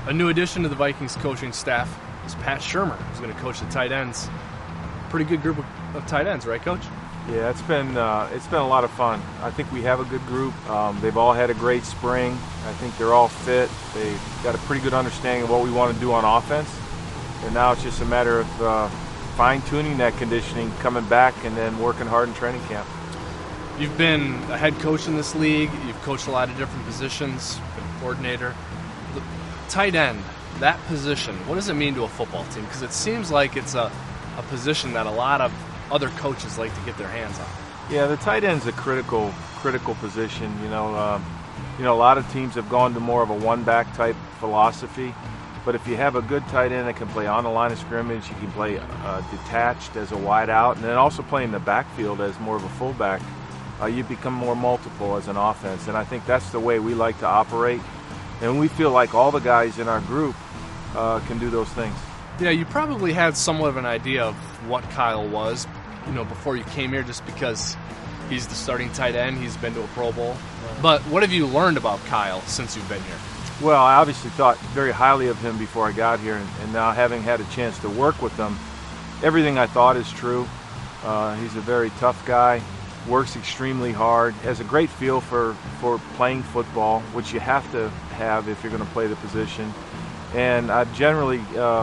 A new addition to the Vikings coaching staff is Pat Shurmur, who's going to coach the tight ends. Pretty good group of tight ends, right, Coach? Yeah, it's been a lot of fun. I think we have a good group. They've all had a great spring. I think they're all fit. They've got a pretty good understanding of what we want to do on offense. And now it's just a matter of fine-tuning that conditioning, coming back, and then working hard in training camp. You've been a head coach in this league. You've coached a lot of different positions, been a coordinator. The tight end, that position, what does it mean to a football team? Because it seems like it's a position that a lot of other coaches like to get their hands on. Yeah, the tight end's a critical position. You know, a lot of teams have gone to more of a one-back type philosophy. But if you have a good tight end that can play on the line of scrimmage, you can play detached as a wide out, and then also play in the backfield as more of a fullback, you become more multiple as an offense. And I think that's the way we like to operate. And we feel like all the guys in our group can do those things. Yeah, you probably had somewhat of an idea of what Kyle was, before you came here, just because he's the starting tight end. He's been to a Pro Bowl. Right. But what have you learned about Kyle since you've been here? Well, I obviously thought very highly of him before I got here, and now having had a chance to work with him, everything I thought is true. He's a very tough guy, works extremely hard, has a great feel for playing football, which you have to have if you're going to play the position. And I've generally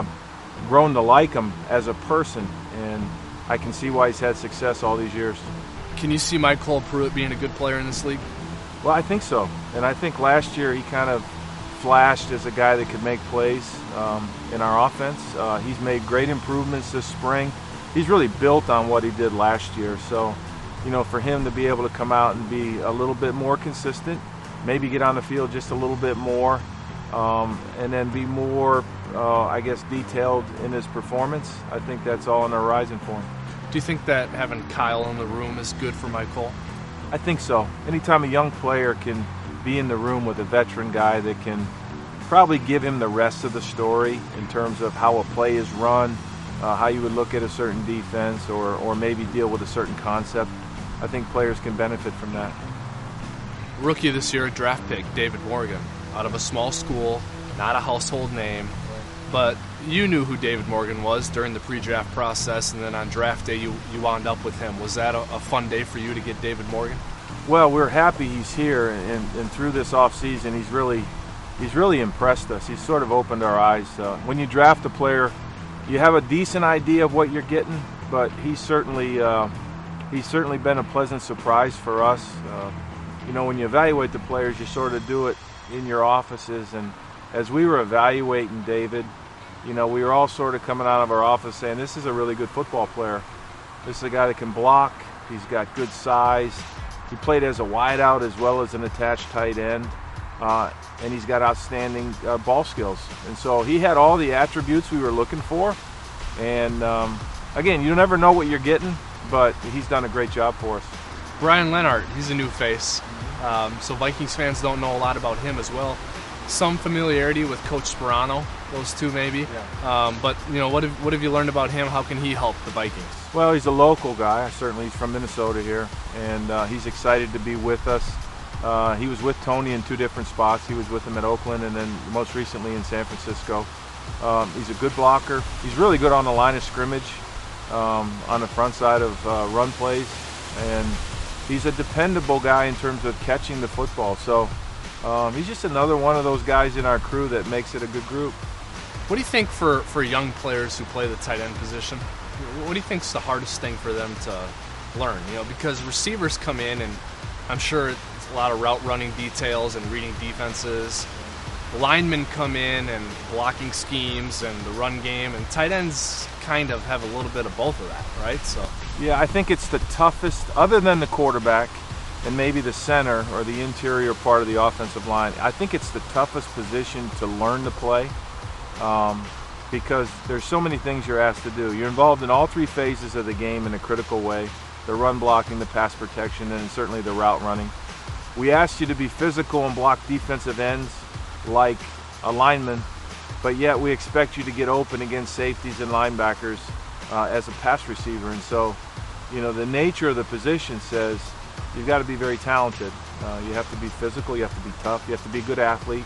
grown to like him as a person, and I can see why he's had success all these years. Can you see Michael Pruitt being a good player in this league? Well, I think so. And I think last year he kind of flashed as a guy that could make plays in our offense. He's made great improvements this spring. He's really built on what he did last year. So, for him to be able to come out and be a little bit more consistent, maybe get on the field just a little bit more, and then be more, detailed in his performance, I think that's all on the horizon for him. Do you think that having Kyle in the room is good for Michael? I think so. Anytime a young player can be in the room with a veteran guy that can probably give him the rest of the story in terms of how a play is run, how you would look at a certain defense or maybe deal with a certain concept, I think players can benefit from that. Rookie of this year, draft pick, David Morgan, out of a small school, not a household name, but you knew who David Morgan was during the pre-draft process, and then on draft day you wound up with him. Was that a fun day for you to get David Morgan? Well, we're happy he's here, and through this offseason, he's really impressed us. He's sort of opened our eyes. When you draft a player, you have a decent idea of what you're getting, but he's certainly been a pleasant surprise for us. When you evaluate the players, you sort of do it in your offices, and as we were evaluating David, we were all sort of coming out of our office saying, this is a really good football player. This is a guy that can block. He's got good size. He played as a wideout as well as an attached tight end, and he's got outstanding ball skills. And so he had all the attributes we were looking for. And again, you never know what you're getting, but he's done a great job for us. Brian Lenart, he's a new face. So Vikings fans don't know a lot about him as well. Some familiarity with Coach Sperano, those two maybe. Yeah. But what have you learned about him? How can he help the Vikings? Well, he's a local guy. Certainly, he's from Minnesota here, and he's excited to be with us. He was with Tony in two different spots. He was with him at Oakland, and then most recently in San Francisco. He's a good blocker. He's really good on the line of scrimmage, on the front side of run plays, and he's a dependable guy in terms of catching the football. So he's just another one of those guys in our crew that makes it a good group. What do you think for young players who play the tight end position? What do you think is the hardest thing for them to learn? Because receivers come in, and I'm sure it's a lot of route running details and reading defenses. Linemen come in and blocking schemes and the run game, and tight ends kind of have a little bit of both of that, right? So yeah, I think it's the toughest, other than the quarterback and maybe the center or the interior part of the offensive line. I think it's the toughest position to learn to play. Because there's so many things you're asked to do. You're involved in all three phases of the game in a critical way: the run blocking, the pass protection, and certainly the route running. We ask you to be physical and block defensive ends like a lineman, but yet we expect you to get open against safeties and linebackers as a pass receiver. And so, the nature of the position says you've got to be very talented. You have to be physical, you have to be tough, you have to be a good athlete,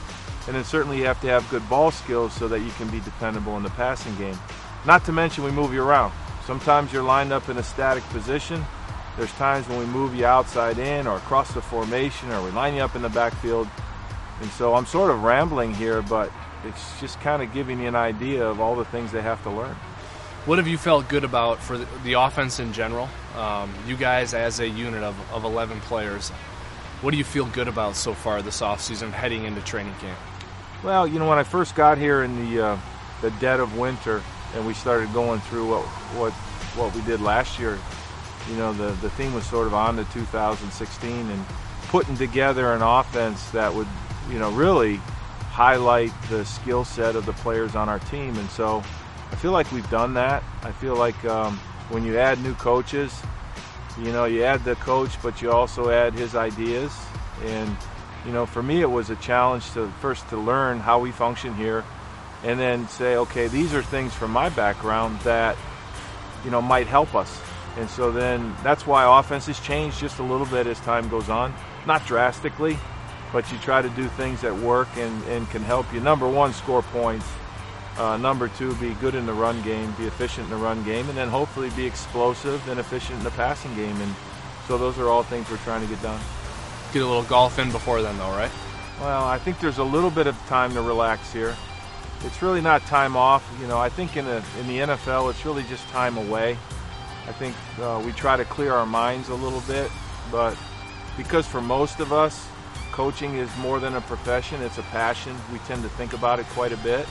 And then certainly you have to have good ball skills so that you can be dependable in the passing game. Not to mention we move you around. Sometimes you're lined up in a static position. There's times when we move you outside in or across the formation, or we line you up in the backfield. And so I'm sort of rambling here, but it's just kind of giving you an idea of all the things they have to learn. What have you felt good about for the offense in general? You guys as a unit of 11 players, what do you feel good about so far this offseason heading into training camp? Well, you know, when I first got here in the dead of winter and we started going through what we did last year, you know, the theme was sort of on to 2016 and putting together an offense that would, you know, really highlight the skill set of the players on our team. And so I feel like we've done that. I feel like when you add new coaches, you know, you add the coach, but you also add his ideas. And, you know, for me it was a challenge to learn how we function here and then say, okay, these are things from my background that, you know, might help us. And so then that's why offense has changed just a little bit as time goes on. Not drastically, but you try to do things that work and can help you, number one, score points. Number two, be good in the run game, be efficient in the run game, and then hopefully be explosive and efficient in the passing game. And so those are all things we're trying to get done. Get a little golf in before then, though, right? Well, I think there's a little bit of time to relax here. It's really not time off. You know, I think in the NFL, it's really just time away. I think we try to clear our minds a little bit, but because for most of us, coaching is more than a profession, it's a passion. We tend to think about it quite a bit,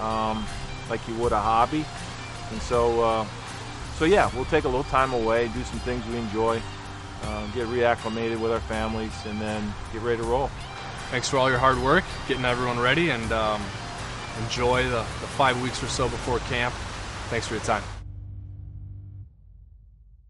like you would a hobby. And so yeah, we'll take a little time away, do some things we enjoy, get reacclimated with our families, and then get ready to roll. Thanks for all your hard work, getting everyone ready, and enjoy the 5 weeks or so before camp. Thanks for your time.